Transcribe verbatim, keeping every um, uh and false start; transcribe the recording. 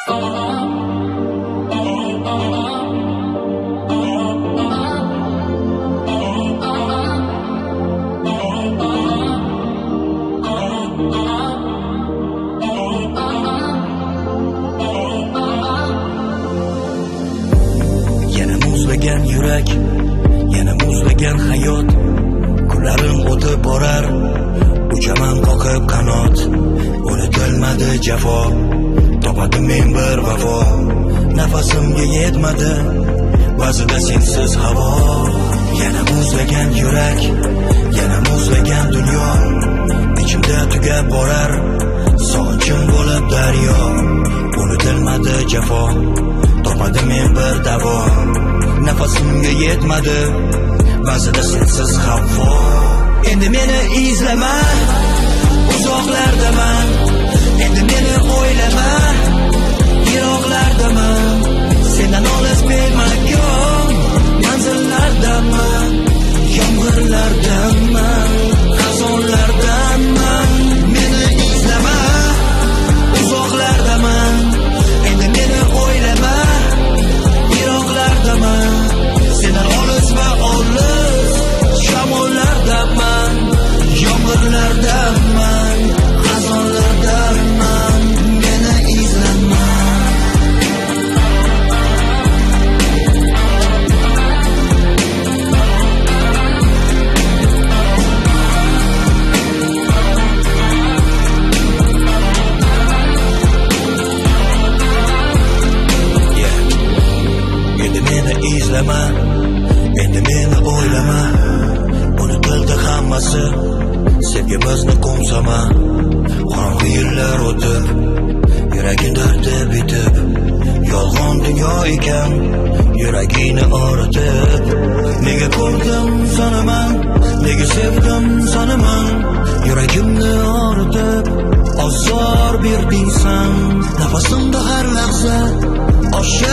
muzlagan yurak, yana muzlagan hayot. Kunlarim o'tib borar, uchaman qoqib qanot. Unutilmadi jafo, topadim men bir vafo. Nafasimga yetmadi, ba'zida sensiz havo. Yana muzlagan yurak, yana muzlagan dunyo. Ichimda tugab borar, sog'inchim bo'lib daryo. Unutilmadi jafo, topadim men bir davo. Nafasimga yetmadi, ba'zida sensiz havo. Endi meni izlama, uzoqlardaman. Endi meni o'ylama, yiroqlardaman. Sendan olis bilmagan manzillardaman. Yomg'irlardaman, xazonlardaman. Meni izlama, uzoqlardaman. Endi meni o'ylama, yiroqlardaman. Sendan olis va olis shamollardaman. Yomg'irlardaman, xazonlardaman. Meni izlama. Izlama, endi meni o'ylama. Unutildi hammasi, sevgimizni qo'msama. Qorong'u yillar o'tib, yuraging dardi bitib. Yolg'on dunyo ekan, yuragingni og'ritib. Nega ko'rdim sanaman, nega sevdim sanaman. Yuragimni og'ritib, ozor berding san. Nafasimda har lahza oshar